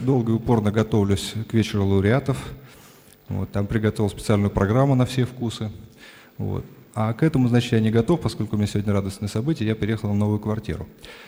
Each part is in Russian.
Долго и упорно готовлюсь к вечеру лауреатов. Вот, там приготовил специальную программу на все вкусы. Вот. А к этому, значит, я не готов, поскольку у меня сегодня радостное событие, я переехал в новую квартиру.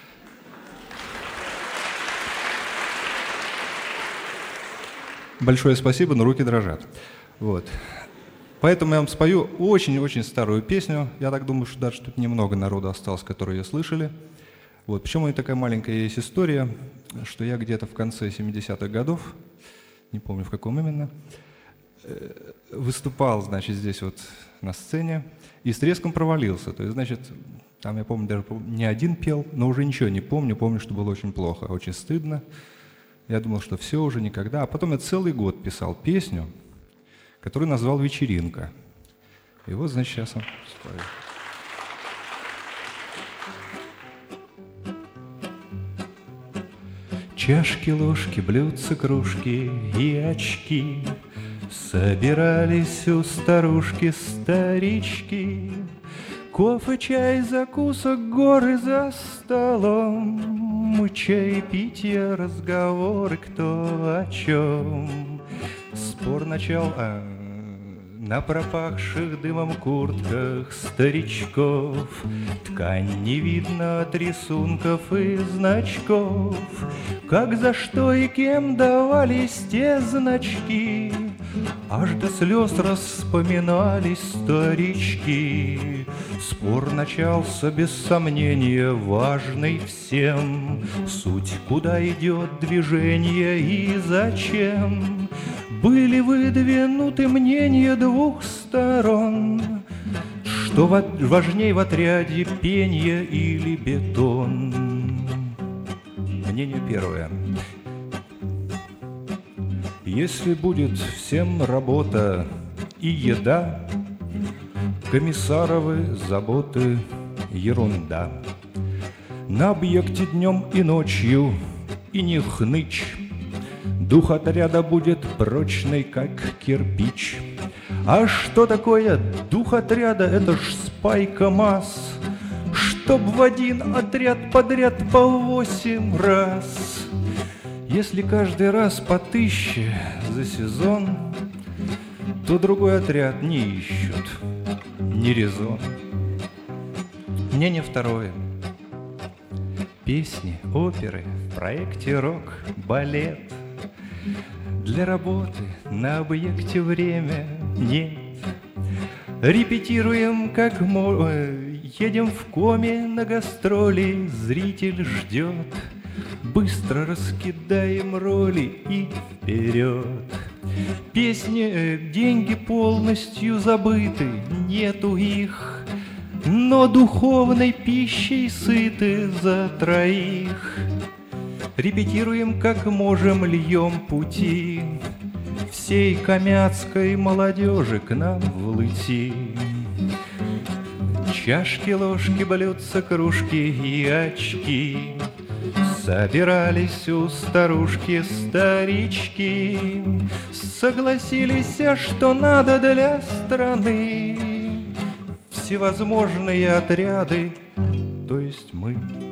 Большое спасибо, но руки дрожат. Вот. Поэтому я вам спою очень-очень старую песню. Я так думаю, что даже тут немного народу осталось, которые ее слышали. Вот. Причем у нее такая маленькая есть история, что я где-то в конце 70-х годов, не помню в каком именно, выступал, значит, здесь вот на сцене и с треском провалился. То есть, значит, там, я помню, даже не один пел, но уже ничего не помню. Помню, что было очень плохо, очень стыдно. Я думал, что все уже никогда. А потом я целый год писал песню, которую назвал «Вечеринка». И вот, значит, сейчас он спою. Чашки, ложки, блюдца, кружки и очки собирались у старушки-старички. Кофе, чай, закусок, горы за столом, чаепитие, разговоры, кто о чем. Спор начал на пропахших дымом куртках старичков. Ткань не видно от рисунков и значков. Как, за что и кем давались те значки, аж до слез распоминались старички. Спор начался без сомнения, важный всем. Суть, куда идет движение и зачем. Были выдвинуты мнения двух сторон, что важней в отряде пенье или бетон. Мнение первое. Если будет всем работа и еда, комиссаровы заботы ерунда. На объекте днем и ночью и не хнычь. Дух отряда будет прочный, как кирпич. А что такое дух отряда? Это ж спайка масс, чтоб в один отряд подряд по 8 раз. Если каждый раз по 1000 за сезон, то другой отряд не ищут, не резон. Мнение второе. Песни, оперы, в проекте рок, балет. Для работы на объекте время нет. Репетируем как едем в коме на гастроли, зритель ждет. Быстро раскидаем роли и вперед. Песни, деньги полностью забыты, нету их, но духовной пищей сыты за троих. Репетируем как можем, льем пути всей камятской молодежи к нам влыти. Чашки, ложки, блюдца, кружки и очки собирались у старушки-старички. Согласились, что надо для страны всевозможные отряды, то есть мы.